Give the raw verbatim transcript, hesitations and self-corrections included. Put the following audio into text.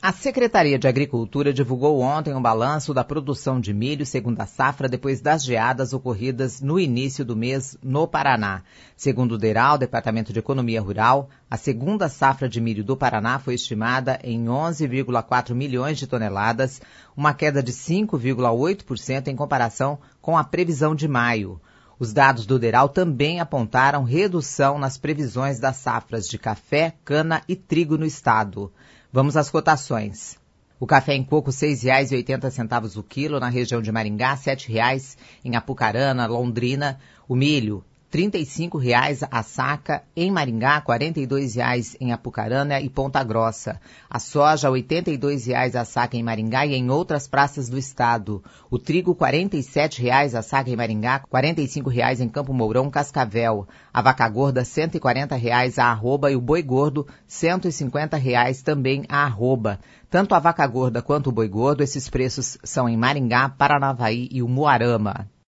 A Secretaria de Agricultura divulgou ontem um balanço da produção de milho segunda safra depois das geadas ocorridas no início do mês no Paraná. Segundo o DERAL, Departamento de Economia Rural, a segunda safra de milho do Paraná foi estimada em onze vírgula quatro milhões de toneladas, uma queda de cinco vírgula oito por cento em comparação com a previsão de maio. Os dados do DERAL também apontaram redução nas previsões das safras de café, cana e trigo no estado. Vamos às cotações. O café em coco, seis reais e oitenta centavos o quilo, na região de Maringá, sete reais em Apucarana, Londrina. O milho, trinta e cinco reais a saca em Maringá, quarenta e dois reais em Apucarana e Ponta Grossa. A soja, oitenta e dois reais a saca em Maringá e em outras praças do estado. O trigo, quarenta e sete reais a saca em Maringá, quarenta e cinco reais em Campo Mourão, Cascavel. A vaca gorda, cento e quarenta reais a arroba e o boi gordo, cento e cinquenta reais também a arroba. Tanto a vaca gorda quanto o boi gordo, esses preços são em Maringá, Paranavaí e Umuarama.